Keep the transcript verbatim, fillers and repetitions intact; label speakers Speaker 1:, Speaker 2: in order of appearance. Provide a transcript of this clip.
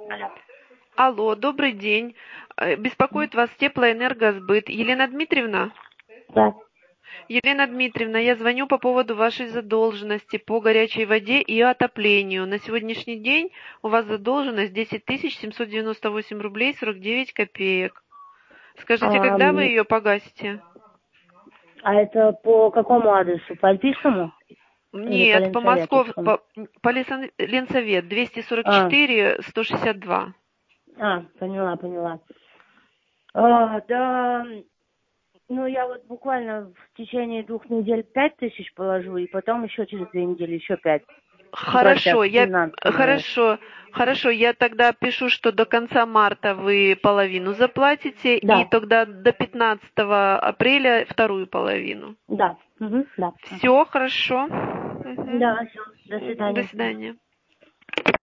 Speaker 1: Алло.
Speaker 2: Алло, добрый день. Э, Беспокоит вас теплоэнергосбыт. Елена Дмитриевна?
Speaker 1: Да.
Speaker 2: Елена Дмитриевна, я звоню по поводу вашей задолженности по горячей воде и отоплению. На сегодняшний день у вас задолженность десять тысяч семьсот девяносто восемь рублей сорок девять копеек. Скажите,
Speaker 1: А,
Speaker 2: когда вы
Speaker 1: м,
Speaker 2: ее погасите?
Speaker 1: а это по какому адресу? По Альпийскому или по
Speaker 2: Нет, по Москов,
Speaker 1: Ленсоветовскому?
Speaker 2: по, по Лесон- Ленсовет двести сорок
Speaker 1: А,
Speaker 2: четыре сто шестьдесят два.
Speaker 1: а, поняла, поняла. А, да, ну я вот буквально в течение двух недель пять тысяч положу, и потом еще через две недели еще пять. Ну, короче, так
Speaker 2: Хорошо, я
Speaker 1: семнадцать становится.
Speaker 2: хорошо, хорошо, я тогда пишу, что до конца марта вы половину заплатите, и
Speaker 1: Да,
Speaker 2: тогда до пятнадцатого апреля вторую половину.
Speaker 1: да, угу, да. Ага.
Speaker 2: Все хорошо. Мгм.
Speaker 1: Да, все, до
Speaker 2: До
Speaker 1: свидания.
Speaker 2: свидания.